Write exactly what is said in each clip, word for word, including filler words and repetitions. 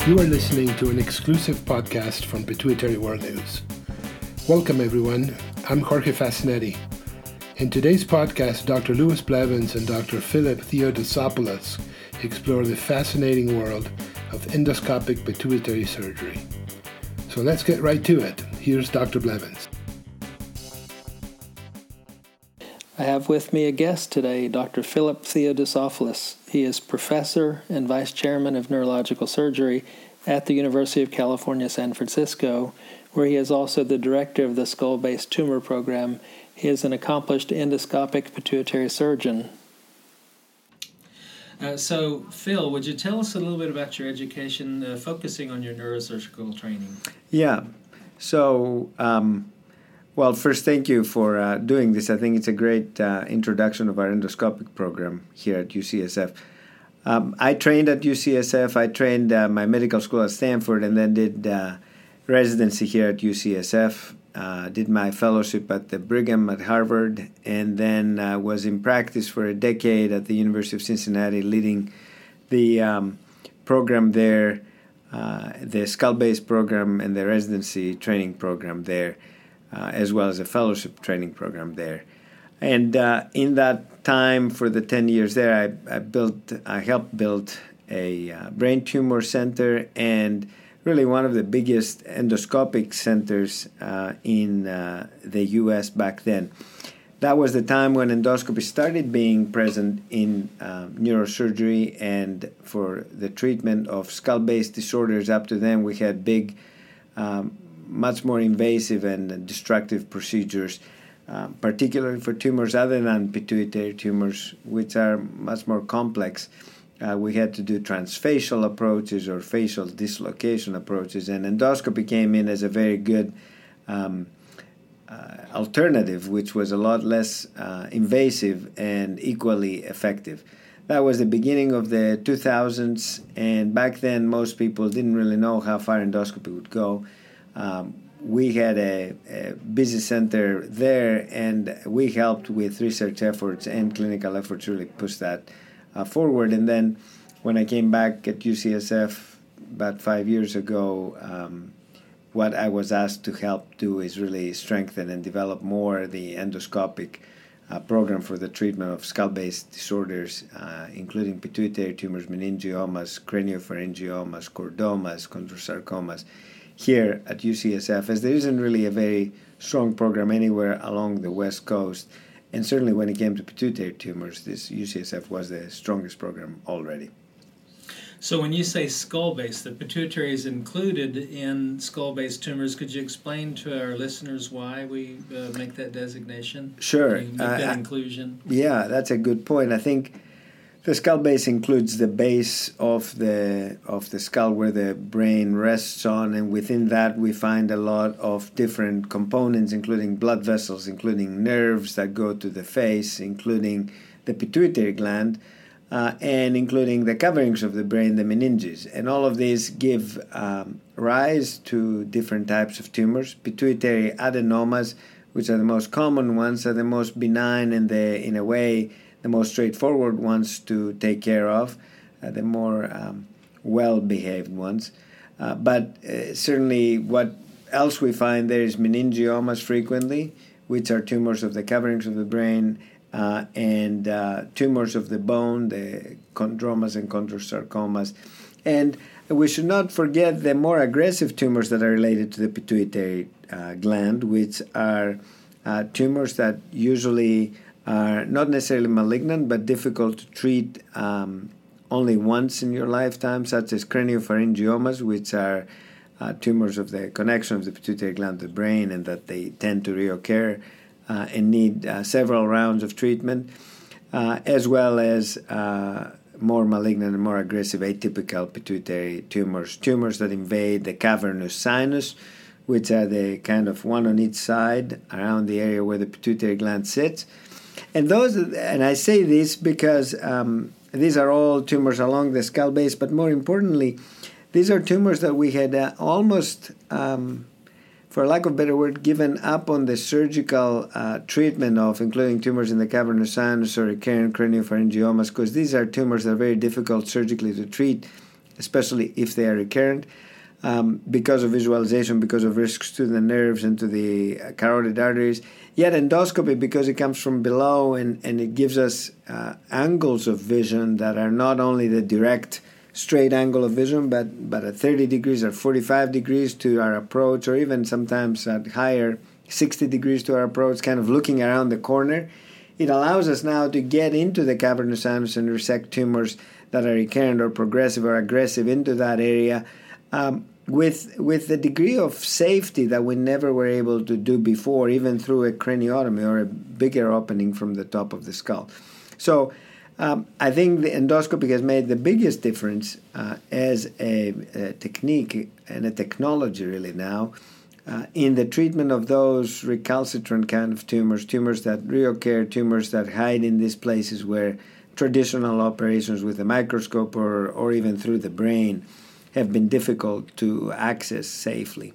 You are listening to an exclusive podcast from Pituitary World News. Welcome, everyone. I'm Jorge Fascinetti. In today's podcast, Doctor Louis Blevins and Doctor Philip Theodosopoulos explore the fascinating world of endoscopic pituitary surgery. So let's get right to it. Here's Doctor Blevins. I have with me a guest today, Doctor Philip Theodosopoulos. He is professor and vice chairman of neurological surgery at the University of California, San Francisco, where he is also the director of the skull-based tumor program. He is an accomplished endoscopic pituitary surgeon. Uh, so, Phil, would you tell us a little bit about your education, uh, focusing on your neurosurgical training? Yeah. So, um, well, first, thank you for uh, doing this. I think it's a great uh, introduction of our endoscopic program here at U C S F. Um, I trained at U C S F. I trained uh, my medical school at Stanford and then did uh, residency here at U C S F. Uh, did my fellowship at the Brigham at Harvard, and then uh, was in practice for a decade at the University of Cincinnati, leading the um, program there, uh, the skull-based program and the residency training program there, uh, as well as a fellowship training program there. And uh, in that time, for the ten years there, I, I built, I helped build a uh, brain tumor center and really one of the biggest endoscopic centers uh, in uh, the U S back then. That was the time when endoscopy started being present in uh, neurosurgery, and for the treatment of skull-based disorders. Up to then, we had big, um, much more invasive and destructive procedures, uh, particularly for tumors other than pituitary tumors, which are much more complex. Uh, we had to do transfacial approaches or facial dislocation approaches, and endoscopy came in as a very good um, uh, alternative, which was a lot less uh, invasive and equally effective. That was the beginning of the two thousands, and back then most people didn't really know how far endoscopy would go. Um, we had a, a busy center there, and we helped with research efforts and clinical efforts really push that Uh, forward. And then when I came back at U C S F about five years ago, um, what I was asked to help do is really strengthen and develop more the endoscopic uh, program for the treatment of skull-based disorders, uh, including pituitary tumors, meningiomas, craniopharyngiomas, chordomas, chondrosarcomas, here at U C S F, as there isn't really a very strong program anywhere along the West Coast. And certainly when it came to pituitary tumors, this U C S F was the strongest program already. So when you say skull-based, the pituitary is included in skull-based tumors. Could you explain to our listeners why we uh, make that designation? Sure. Make that uh, inclusion? Yeah, that's a good point. I think the skull base includes the base of the of the skull where the brain rests on, and within that we find a lot of different components, including blood vessels, including nerves that go to the face, including the pituitary gland, uh, and including the coverings of the brain, the meninges. And all of these give um, rise to different types of tumors. Pituitary adenomas, which are the most common ones, are the most benign and the, in a way, the most straightforward ones to take care of, uh, the more um, well-behaved ones. Uh, but uh, certainly what else we find there is meningiomas frequently, which are tumors of the coverings of the brain, uh, and uh, tumors of the bone, the chondromas and chondrosarcomas. And we should not forget the more aggressive tumors that are related to the pituitary uh, gland, which are uh, tumors that usually are not necessarily malignant, but difficult to treat um, only once in your lifetime, such as craniopharyngiomas, which are uh, tumors of the connection of the pituitary gland to the brain, and that they tend to reoccur uh, and need uh, several rounds of treatment, uh, as well as uh, more malignant and more aggressive atypical pituitary tumors, tumors that invade the cavernous sinus, which are the kind of one on each side around the area where the pituitary gland sits. And those, and I say this because um, these are all tumors along the skull base, but more importantly, these are tumors that we had uh, almost, um, for lack of a better word, given up on the surgical uh, treatment of, including tumors in the cavernous sinus or recurrent craniopharyngiomas, because these are tumors that are very difficult surgically to treat, especially if they are recurrent, um, because of visualization, because of risks to the nerves and to the carotid arteries. Yet endoscopy, because it comes from below and, and it gives us uh, angles of vision that are not only the direct straight angle of vision, but, but at thirty degrees or forty-five degrees to our approach, or even sometimes at higher sixty degrees to our approach, kind of looking around the corner. It allows us now to get into the cavernous sinus and resect tumors that are recurrent or progressive or aggressive into that area um, with with the degree of safety that we never were able to do before, even through a craniotomy or a bigger opening from the top of the skull. So um, I think the endoscopy has made the biggest difference uh, as a, a technique and a technology really now Uh, in the treatment of those recalcitrant kind of tumors, tumors that reoccur, tumors that hide in these places where traditional operations with a microscope or, or even through the brain have been difficult to access safely.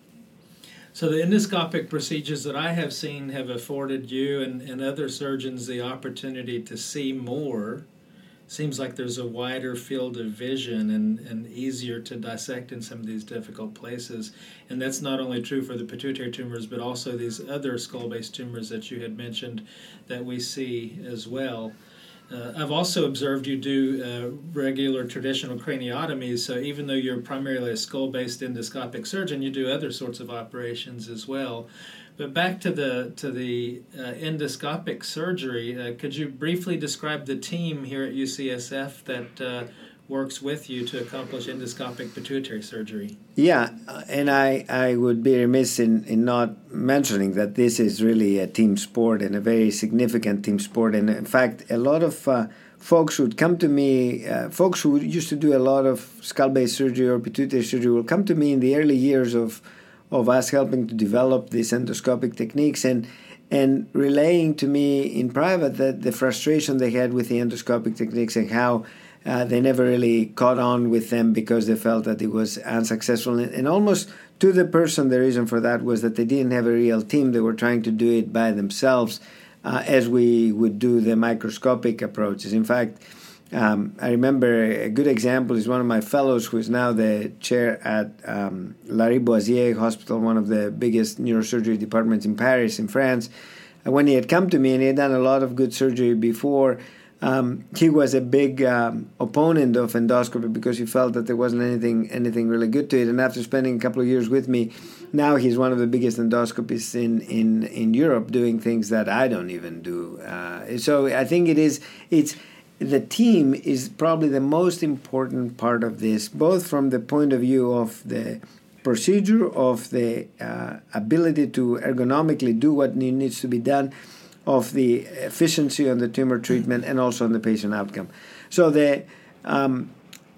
So the endoscopic procedures that I have seen have afforded you and, and other surgeons the opportunity to see more. Seems like there's a wider field of vision and, and easier to dissect in some of these difficult places. And that's not only true for the pituitary tumors, but also these other skull-based tumors that you had mentioned that we see as well. Uh, I've also observed you do uh, regular traditional craniotomies, so even though you're primarily a skull-based endoscopic surgeon, you do other sorts of operations as well. But back to the to the uh, endoscopic surgery, uh, could you briefly describe the team here at U C S F that uh, works with you to accomplish endoscopic pituitary surgery? Yeah, and I, I would be remiss in, in not mentioning that this is really a team sport and a very significant team sport. And in fact, a lot of uh, folks would come to me, uh, folks who used to do a lot of skull-based surgery or pituitary surgery will come to me in the early years of of us helping to develop these endoscopic techniques and and relaying to me in private that the frustration they had with the endoscopic techniques and how uh, they never really caught on with them because they felt that it was unsuccessful. And, and almost to the person, the reason for that was that they didn't have a real team. They were trying to do it by themselves uh, as we would do the microscopic approaches. In fact, Um, I remember a good example is one of my fellows who is now the chair at um, Lariboisière Hospital, one of the biggest neurosurgery departments in Paris, in France. And when he had come to me and he had done a lot of good surgery before, um, he was a big um, opponent of endoscopy because he felt that there wasn't anything anything really good to it. And after spending a couple of years with me, now he's one of the biggest endoscopists in, in, in Europe, doing things that I don't even do. Uh, so I think it is it's. The team is probably the most important part of this, both from the point of view of the procedure, of the uh, ability to ergonomically do what needs to be done, of the efficiency on the tumor treatment, and also on the patient outcome. So the um,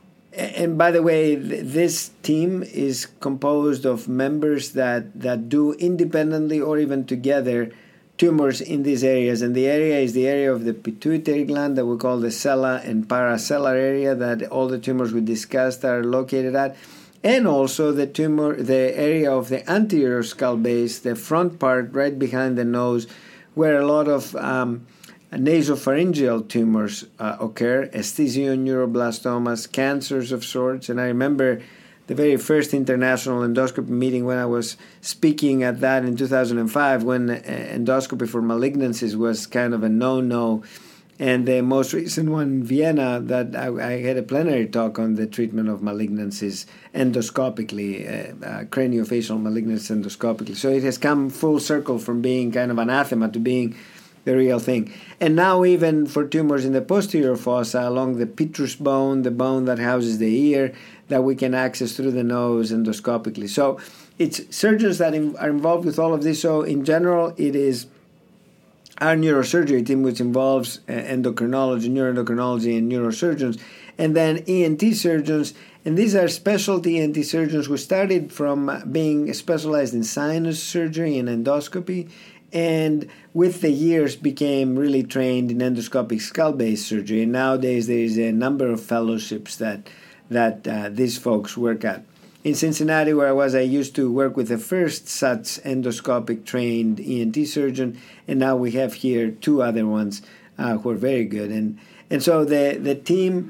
and by the way, th- this team is composed of members that, that do independently or even together tumors in these areas, and the area is the area of the pituitary gland that we call the sella and paracellar area that all the tumors we discussed are located at, and also the tumor, the area of the anterior skull base, the front part right behind the nose, where a lot of um, nasopharyngeal tumors uh, occur, esthesioneuroblastoma, cancers of sorts. And I remember the very first international endoscopy meeting when I was speaking at that in two thousand five, when endoscopy for malignancies was kind of a no-no. And the most recent one in Vienna, that I, I had a plenary talk on the treatment of malignancies endoscopically, uh, uh, craniofacial malignancies endoscopically. So it has come full circle from being kind of anathema to being the real thing. And now even for tumors in the posterior fossa along the petrous bone, the bone that houses the ear, that we can access through the nose endoscopically. So it's surgeons that in, are involved with all of this. So in general, it is our neurosurgery team, which involves uh, endocrinology, neuroendocrinology, and neurosurgeons, and then E N T surgeons. And these are specialty E N T surgeons who started from being specialized in sinus surgery and endoscopy, and with the years became really trained in endoscopic skull-based surgery. And nowadays there is a number of fellowships that that uh, these folks work at. In Cincinnati, where I was, I used to work with the first such endoscopic trained E N T surgeon, and now we have here two other ones uh, who are very good. And and so the the team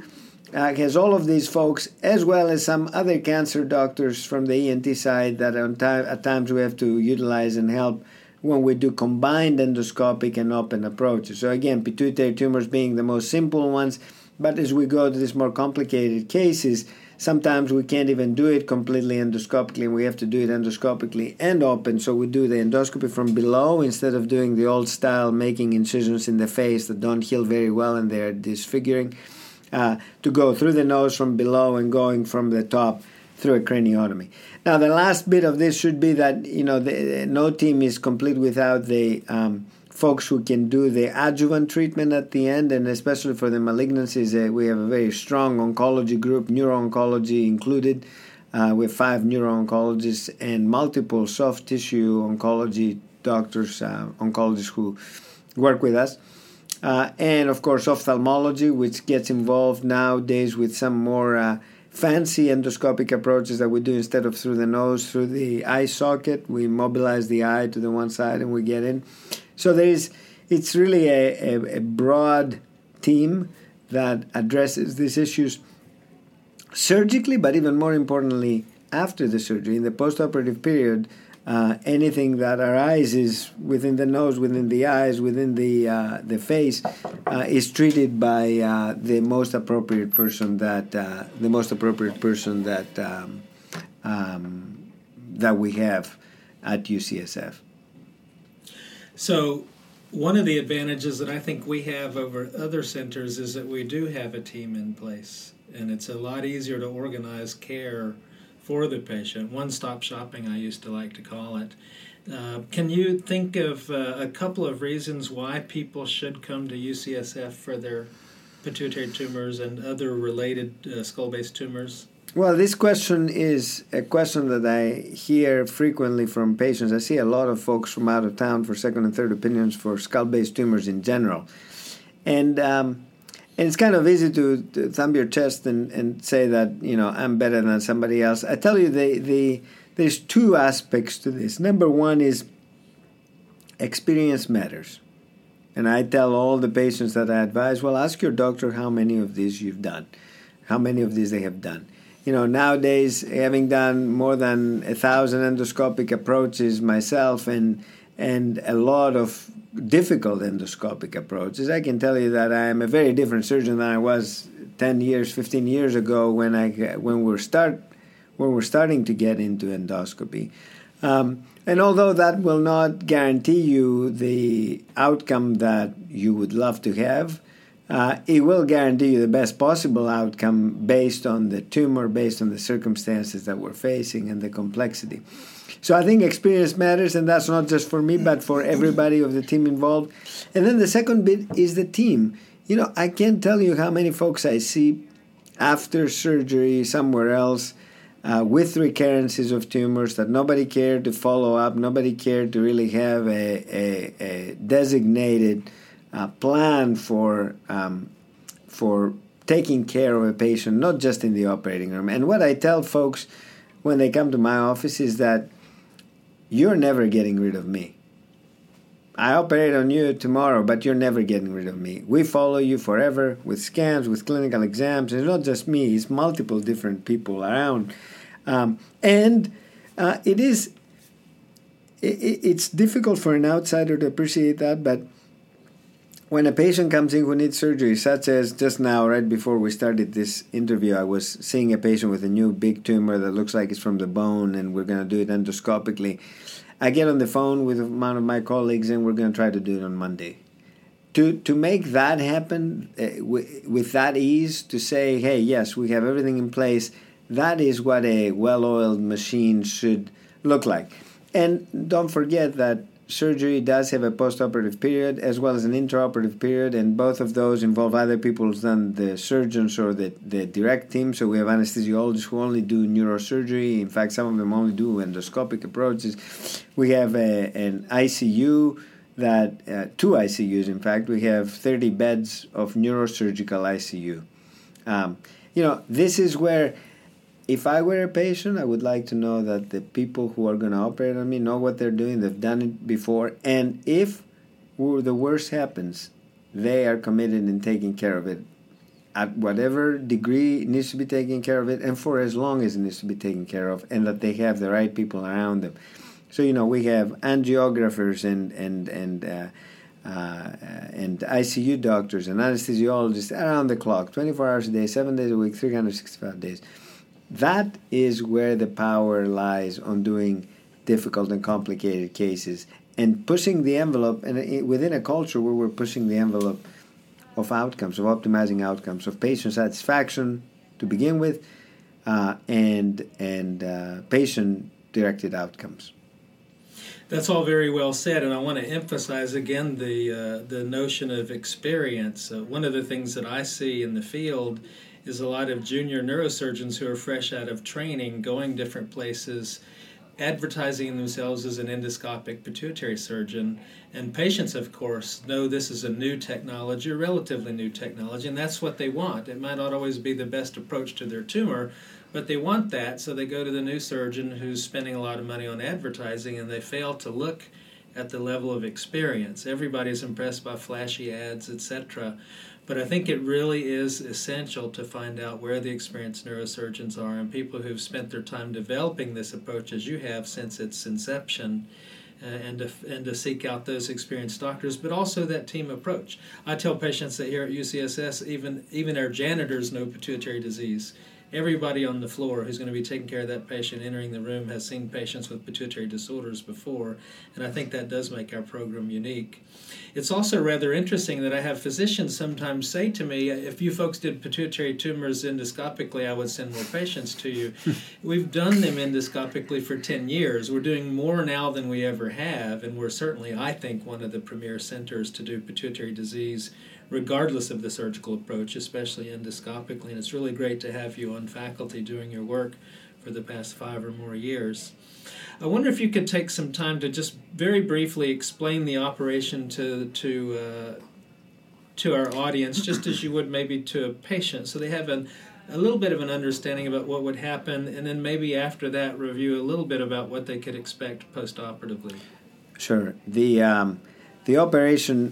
uh, has all of these folks, as well as some other cancer doctors from the E N T side that on time, at times we have to utilize and help when we do combined endoscopic and open approaches. So again, pituitary tumors being the most simple ones, but as we go to these more complicated cases, sometimes we can't even do it completely endoscopically, and we have to do it endoscopically and open. So we do the endoscopy from below instead of doing the old style, making incisions in the face that don't heal very well and they're disfiguring, uh, to go through the nose from below and going from the top through a craniotomy. Now, the last bit of this should be that, you know, the, no team is complete without the um, folks who can do the adjuvant treatment at the end, and especially for the malignancies, uh, we have a very strong oncology group, neuro-oncology included. Uh, we have five neuro-oncologists and multiple soft tissue oncology doctors, uh, oncologists who work with us. Uh, and, of course, ophthalmology, which gets involved nowadays with some more uh, fancy endoscopic approaches that we do instead of through the nose, through the eye socket. We mobilize the eye to the one side and we get in. So there is, it's really a, a, a broad team that addresses these issues surgically, but even more importantly, after the surgery, in the postoperative period. Uh, anything that arises within the nose, within the eyes, within the uh, the face, uh, is treated by uh, the most appropriate person that uh, the most appropriate person that um, um, that we have at U C S F. So, one of the advantages that I think we have over other centers is that we do have a team in place, and it's a lot easier to organize care for the patient. One-stop shopping, I used to like to call it. Uh, can you think of uh, a couple of reasons why people should come to U C S F for their pituitary tumors and other related uh, skull-based tumors? Well, this question is a question that I hear frequently from patients. I see a lot of folks from out of town for second and third opinions for skull-based tumors in general. And um, And it's kind of easy to, to thumb your chest and, and say that, you know, I'm better than somebody else. I tell you, the, the there's two aspects to this. Number one is experience matters. And I tell all the patients that I advise, well, ask your doctor how many of these you've done, how many of these they have done. You know, nowadays, having done more than a thousand endoscopic approaches myself and and a lot of difficult endoscopic approaches, I can tell you that I am a very different surgeon than I was ten years, fifteen years ago when I when we're start when we're starting to get into endoscopy. Um, and although that will not guarantee you the outcome that you would love to have, uh, it will guarantee you the best possible outcome based on the tumor, based on the circumstances that we're facing and the complexity. So I think experience matters, and that's not just for me, but for everybody of the team involved. And then the second bit is the team. You know, I can't tell you how many folks I see after surgery somewhere else uh, with recurrences of tumors that nobody cared to follow up, nobody cared to really have a, a, a designated uh, plan for um, for taking care of a patient, not just in the operating room. And what I tell folks when they come to my office is that you're never getting rid of me. I operate on you tomorrow, but you're never getting rid of me. We follow you forever with scans, with clinical exams. It's not just me, it's multiple different people around. Um, and uh, it is, it, it's difficult for an outsider to appreciate that, but when a patient comes in who needs surgery, such as just now, right before we started this interview, I was seeing a patient with a new big tumor that looks like it's from the bone, and we're going to do it endoscopically. I get on the phone with one of my colleagues, and we're going to try to do it on Monday. To to make that happen uh, w- with that ease, to say, hey, yes, we have everything in place, that is what a well-oiled machine should look like. And don't forget that surgery does have a postoperative period as well as an intraoperative period, and both of those involve either people than the surgeons or the, the direct team. So we have anesthesiologists who only do neurosurgery. In fact, some of them only do endoscopic approaches. We have a, an I C U that, uh, two I C Us in fact. We have thirty beds of neurosurgical I C U. Um, you know, this is where, if I were a patient, I would like to know that the people who are going to operate on me know what they're doing. They've done it before. And if the worst happens, they are committed in taking care of it at whatever degree needs to be taken care of it, and for as long as it needs to be taken care of, and that they have the right people around them. So, you know, we have angiographers and and and uh, uh, and I C U doctors and anesthesiologists around the clock, twenty-four hours a day, seven days a week, three hundred sixty-five days. That is where the power lies on doing difficult and complicated cases and pushing the envelope, and within a culture where we're pushing the envelope of outcomes, of optimizing outcomes, of patient satisfaction to begin with, uh, and and uh, patient-directed outcomes. That's all very well said, and I want to emphasize again the uh, the notion of experience. Uh, one of the things that I see in the field is a lot of junior neurosurgeons who are fresh out of training, going different places, advertising themselves as an endoscopic pituitary surgeon. And patients, of course, know this is a new technology, a relatively new technology, and that's what they want. It might not always be the best approach to their tumor, but they want that, so they go to the new surgeon who's spending a lot of money on advertising, and they fail to look at the level of experience. Everybody's impressed by flashy ads, et cetera. But I think it really is essential to find out where the experienced neurosurgeons are and people who've spent their time developing this approach, as you have, since its inception, uh, and, to, and to seek out those experienced doctors, but also that team approach. I tell patients that here at U C S S, even, even our janitors know pituitary disease. Everybody on the floor who's going to be taking care of that patient entering the room has seen patients with pituitary disorders before, and I think that does make our program unique. It's also rather interesting that I have physicians sometimes say to me, if you folks did pituitary tumors endoscopically, I would send more patients to you. We've done them endoscopically for ten years. We're doing more now than we ever have, and we're certainly, I think, one of the premier centers to do pituitary disease regardless of the surgical approach, especially endoscopically. And it's really great to have you on faculty doing your work for the past five or more years. I wonder if you could take some time to just very briefly explain the operation to to uh, to our audience, just as you would maybe to a patient, so they have an, a little bit of an understanding about what would happen, and then maybe after that review a little bit about what they could expect post-operatively. Sure. The um, the operation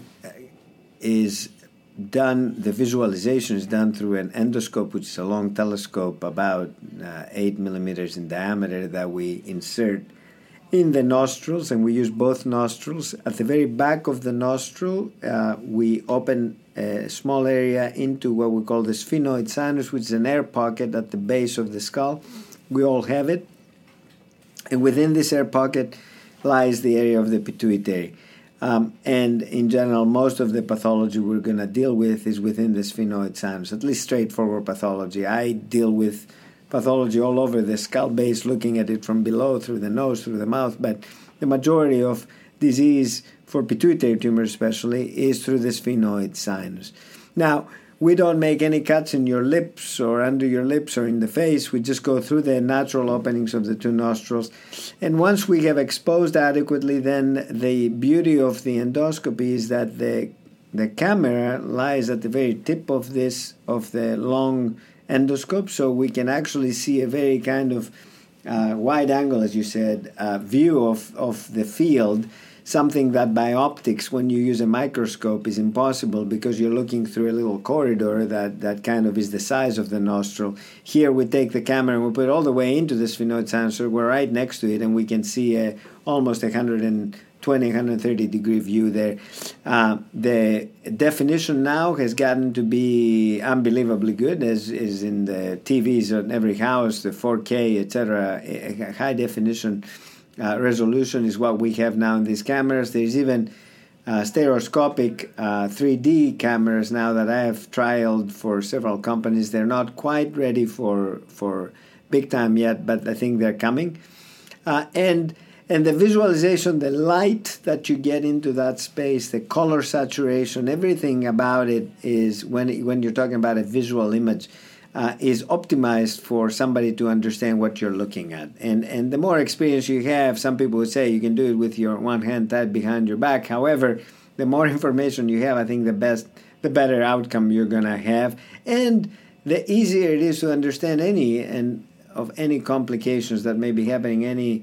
is done, the visualization is done through an endoscope, which is a long telescope about uh, eight millimeters in diameter that we insert in the nostrils, and we use both nostrils. At the very back of the nostril, uh, we open a small area into what we call the sphenoid sinus, which is an air pocket at the base of the skull. We all have it. And within this air pocket lies the area of the pituitary. Um, and in general, most of the pathology we're going to deal with is within the sphenoid sinus, at least straightforward pathology. I deal with pathology all over the skull base, looking at it from below, through the nose, through the mouth, but the majority of disease, for pituitary tumors especially, is through the sphenoid sinus. Now, we don't make any cuts in your lips or under your lips or in the face. We just go through the natural openings of the two nostrils. And once we have exposed adequately, then the beauty of the endoscopy is that the the camera lies at the very tip of this, of the long endoscope, so we can actually see a very kind of uh, wide angle, as you said, uh, view of, of the field, something that by optics, when you use a microscope, is impossible because you're looking through a little corridor that, that kind of is the size of the nostril. Here we take the camera and we put it all the way into the sphenoid sinus, so we're right next to it, and we can see a, almost a one hundred twenty, one hundred thirty degree view there. Uh, the definition now has gotten to be unbelievably good, as is in the T Vs in every house, the four K, et cetera. High definition Uh, resolution is what we have now in these cameras. There's even uh, stereoscopic uh, three D cameras now that I have trialed for several companies. They're not quite ready for for big time yet, but I think they're coming. Uh, and and the visualization, the light that you get into that space, the color saturation, everything about it is, when it, when you're talking about a visual image, Uh, is optimized for somebody to understand what you're looking at. And and the more experience you have, some people would say you can do it with your one hand tied behind your back. However, the more information you have, I think the best, the better outcome you're going to have. And the easier it is to understand any and of any complications that may be happening, any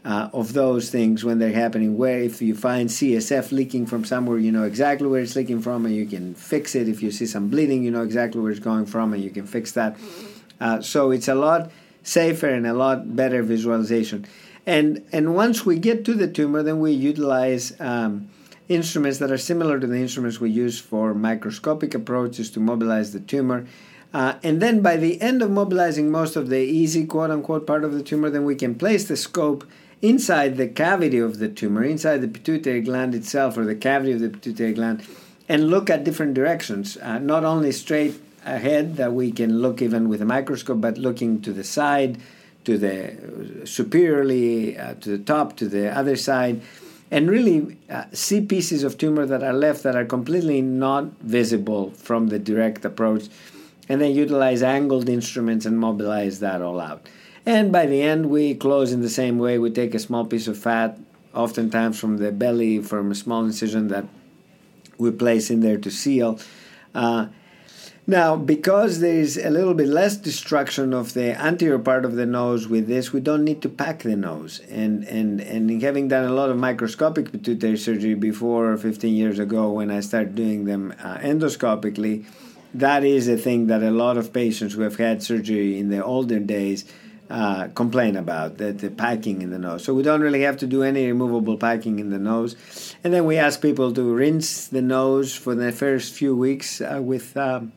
uh, of those things when they're happening, where if you find C S F leaking from somewhere, you know exactly where it's leaking from and you can fix it. If you see some bleeding, you know exactly where it's going from and you can fix that. Uh, so it's a lot safer and a lot better visualization. And and once we get to the tumor, then we utilize um, instruments that are similar to the instruments we use for microscopic approaches to mobilize the tumor. Uh, and then by the end of mobilizing most of the easy, quote-unquote, part of the tumor, then we can place the scope inside the cavity of the tumor, inside the pituitary gland itself or the cavity of the pituitary gland, and look at different directions, uh, not only straight ahead that we can look even with a microscope, but looking to the side, to the superiorly, uh, to the top, to the other side, and really uh, see pieces of tumor that are left that are completely not visible from the direct approach, and then utilize angled instruments and mobilize that all out. And by the end, we close in the same way. We take a small piece of fat, oftentimes from the belly, from a small incision that we place in there to seal. Uh, Now, because there is a little bit less destruction of the anterior part of the nose with this, we don't need to pack the nose. And and, and having done a lot of microscopic pituitary surgery before fifteen years ago when I started doing them uh, endoscopically, that is a thing that a lot of patients who have had surgery in the older days uh, complain about, that the packing in the nose. So we don't really have to do any removable packing in the nose. And then we ask people to rinse the nose for the first few weeks uh, with... Um,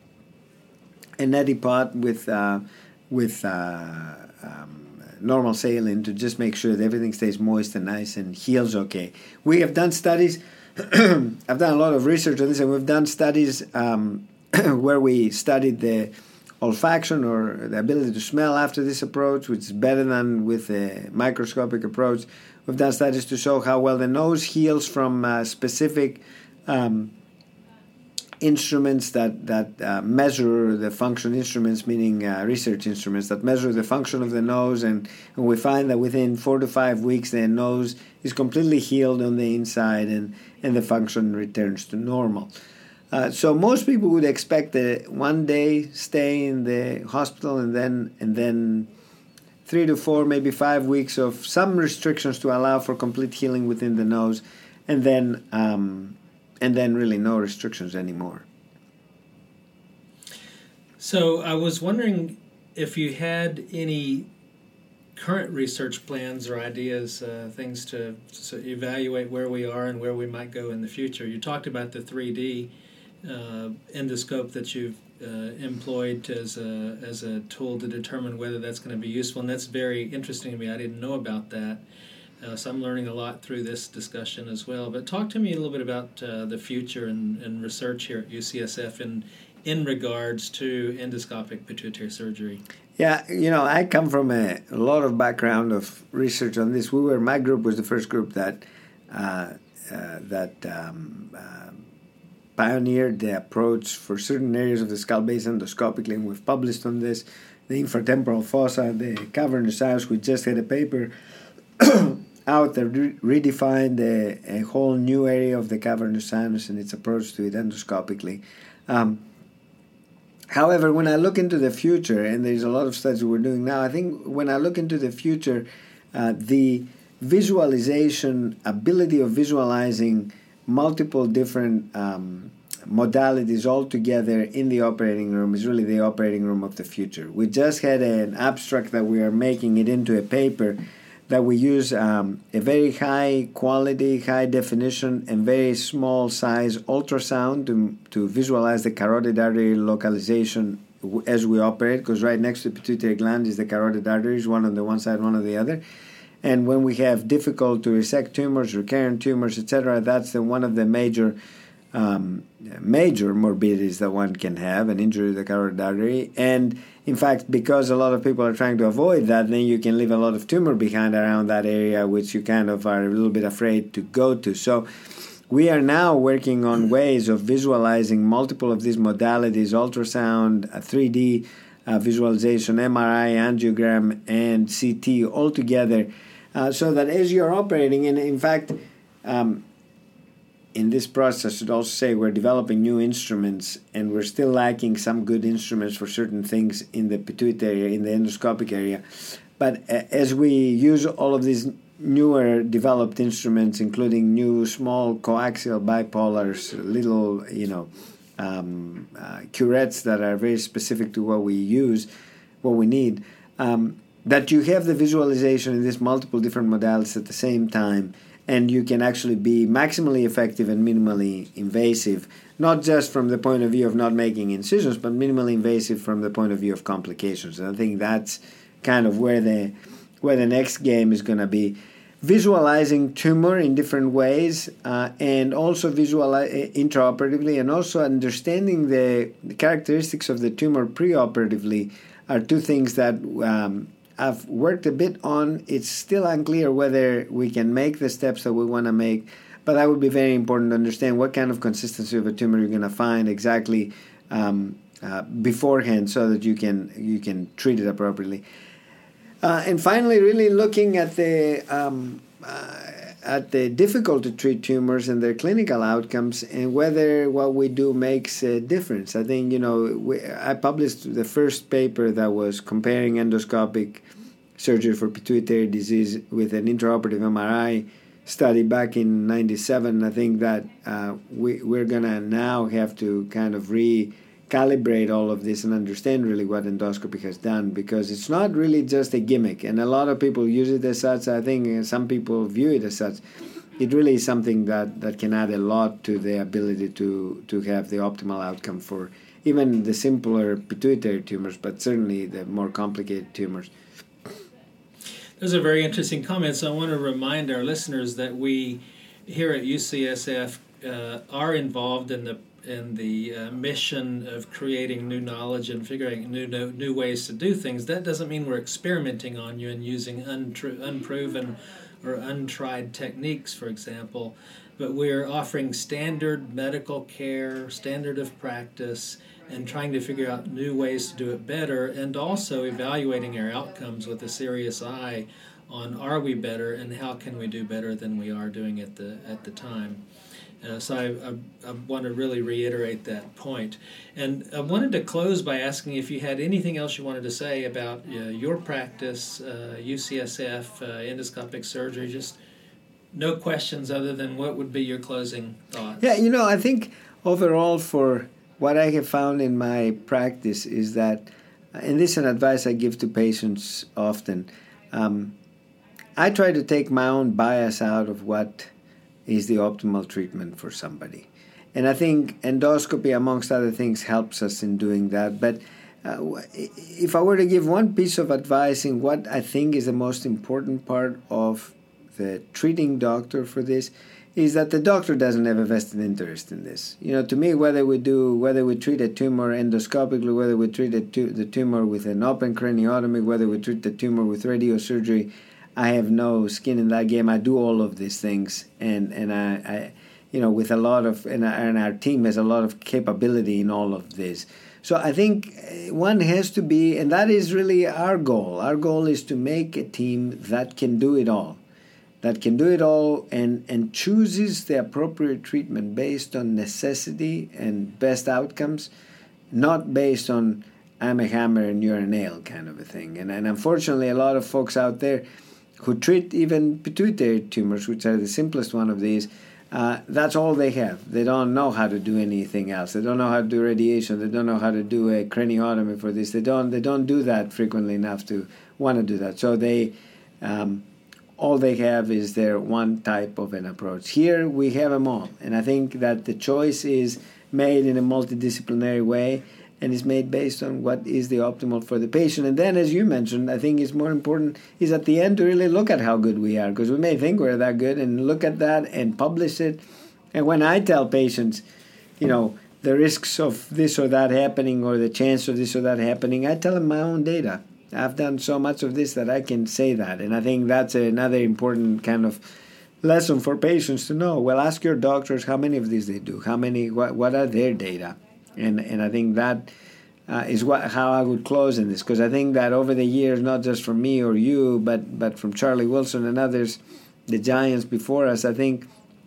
a neti pot with uh, with uh, um, normal saline to just make sure that everything stays moist and nice and heals okay. We have done studies. I've done a lot of research on this, and we've done studies um, where we studied the olfaction or the ability to smell after this approach, which is better than with a microscopic approach. We've done studies to show how well the nose heals from uh, specific um, instruments that, that uh, measure the function, instruments meaning uh, research instruments that measure the function of the nose, and, and we find that within four to five weeks the nose is completely healed on the inside and, and the function returns to normal. Uh, so most people would expect a one day stay in the hospital and then and then three to four, maybe five weeks of some restrictions to allow for complete healing within the nose, and then um, and then really no restrictions anymore. So I was wondering if you had any current research plans or ideas, uh, things to, to evaluate where we are and where we might go in the future. You talked about the three D uh, endoscope that you've uh, employed as a, as a tool to determine whether that's going to be useful, and that's very interesting to me. I didn't know about that. Uh, so I'm learning a lot through this discussion as well. But talk to me a little bit about uh, the future and, and research here at U C S F in, in regards to endoscopic pituitary surgery. Yeah, you know, I come from a, a lot of background of research on this. We were, my group was the first group that uh, uh, that um, uh, pioneered the approach for certain areas of the skull base endoscopically, and we've published on this. The infratemporal fossa, the cavernous sinus. We just had a paper out that re- redefined a, a whole new area of the cavernous sinus and its approach to it endoscopically. Um, however, when I look into the future, and there's a lot of studies we're doing now, I think when I look into the future, uh, the visualization, ability of visualizing multiple different um, modalities all together in the operating room is really the operating room of the future. We just had an abstract that we are making it into a paper that we use um, a very high quality, high definition, and very small size ultrasound to, to visualize the carotid artery localization as we operate, because right next to the pituitary gland is the carotid arteries, one on the one side, one on the other. And when we have difficult to resect tumors, recurrent tumors, et cetera, that's the, one of the major um, major morbidities that one can have, an injury to the carotid artery. And in fact, because a lot of people are trying to avoid that, then you can leave a lot of tumor behind around that area, which you kind of are a little bit afraid to go to. So we are now working on ways of visualizing multiple of these modalities, ultrasound, three D uh, visualization, M R I, angiogram, and C T all together, uh, so that as you're operating, and in fact, um, in this process, I should also say we're developing new instruments, and we're still lacking some good instruments for certain things in the pituitary area, in the endoscopic area. But as we use all of these newer developed instruments, including new small coaxial bipolars, little, you know, um, uh, curettes that are very specific to what we use, what we need, um, that you have the visualization in these multiple different modalities at the same time, and you can actually be maximally effective and minimally invasive, not just from the point of view of not making incisions, but minimally invasive from the point of view of complications. And I think that's kind of where the where the next game is going to be. Visualizing tumor in different ways, uh, and also visualize intraoperatively, and also understanding the, the characteristics of the tumor preoperatively are two things that um, I've worked a bit on. It's still unclear whether we can make the steps that we want to make, but that would be very important to understand what kind of consistency of a tumor you're going to find exactly um, uh, beforehand, so that you can you can treat it appropriately. Uh, and finally, really looking at the um, uh, at the difficult to treat tumors and their clinical outcomes, and whether what we do makes a difference. I think, you know, we, I published the first paper that was comparing endoscopic surgery for pituitary disease with an intraoperative M R I study back in ninety-seven. I think that uh, we, we're going to now have to kind of recalibrate all of this and understand really what endoscopy has done, because it's not really just a gimmick, and a lot of people use it as such. I think some people view it as such. It really is something that, that can add a lot to the ability to, to have the optimal outcome for even the simpler pituitary tumors, but certainly the more complicated tumors. Those are very interesting comments. I want to remind our listeners that we here at U C S F uh, are involved in the in the uh, mission of creating new knowledge and figuring new, new new ways to do things. That doesn't mean we're experimenting on you and using untru- unproven or untried techniques, for example, but we're offering standard medical care, standard of practice, and trying to figure out new ways to do it better, and also evaluating our outcomes with a serious eye on are we better and how can we do better than we are doing at the at the time. Uh, so I, I, I want to really reiterate that point. And I wanted to close by asking if you had anything else you wanted to say about uh, your practice, uh, U C S F, uh, endoscopic surgery, just no questions other than what would be your closing thoughts? Yeah, you know, I think overall for what I have found in my practice is that, and this is an advice I give to patients often, um, I try to take my own bias out of what is the optimal treatment for somebody. And I think endoscopy, amongst other things, helps us in doing that. But uh, if I were to give one piece of advice in what I think is the most important part of the treating doctor for this, is that the doctor doesn't have a vested interest in this. You know, to me, whether we do, whether we treat a tumor endoscopically, whether we treat a tu- the tumor with an open craniotomy, whether we treat the tumor with radiosurgery, I have no skin in that game. I do all of these things, and and I, I you know, with a lot of, and, I, and our team has a lot of capability in all of this. So I think one has to be, and that is really our goal. Our goal is to make a team that can do it all. that can do it all and, and chooses the appropriate treatment based on necessity and best outcomes, not based on I'm a hammer and you're a nail kind of a thing. And, and unfortunately, a lot of folks out there who treat even pituitary tumors, which are the simplest one of these, uh, that's all they have. They don't know how to do anything else. They don't know how to do radiation. They don't know how to do a craniotomy for this. They don't, they don't do that frequently enough to want to do that. So they... Um, all they have is their one type of an approach. Here we have them all, and I think that the choice is made in a multidisciplinary way and is made based on what is the optimal for the patient. And then, as you mentioned, I think it's more important is at the end to really look at how good we are, because we may think we're that good, and look at that and publish it. And when I tell patients, you know, the risks of this or that happening or the chance of this or that happening, I tell them my own data. I've done so much of this that I can say that. And I think that's another important kind of lesson for patients to know. Well, ask your doctors how many of these they do, how many, what, what are their data. And and I think that uh, is what how I would close in this, because I think that over the years, not just from me or you, but, but from Charlie Wilson and others, the giants before us, I think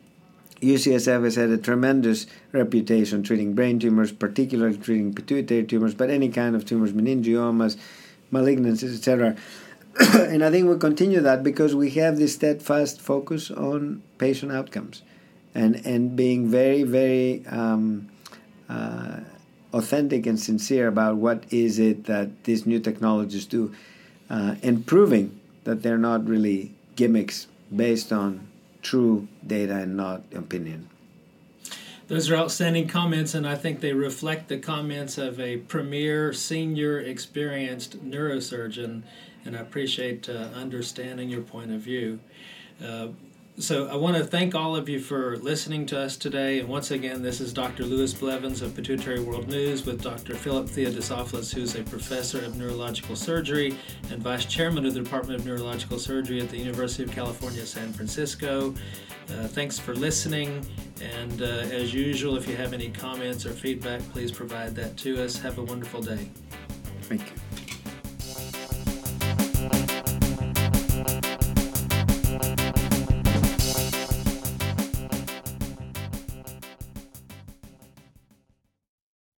U C S F has had a tremendous reputation treating brain tumors, particularly treating pituitary tumors, but any kind of tumors, meningiomas, malignancies, et cetera. and I think we'll continue that because we have this steadfast focus on patient outcomes and, and being very, very um, uh, authentic and sincere about what is it that these new technologies do, uh, and proving that they're not really gimmicks based on true data and not opinion. Those are outstanding comments, and I think they reflect the comments of a premier, senior, experienced neurosurgeon, and I appreciate uh, understanding your point of view. Uh, so I want to thank all of you for listening to us today, and once again, this is Doctor Lewis Blevins of Pituitary World News with Doctor Philip Theodosopoulos, who's a professor of neurological surgery and vice chairman of the Department of Neurological Surgery at the University of California, San Francisco. Uh, thanks for listening, and uh, as usual, if you have any comments or feedback, please provide that to us. Have a wonderful day. Thank you.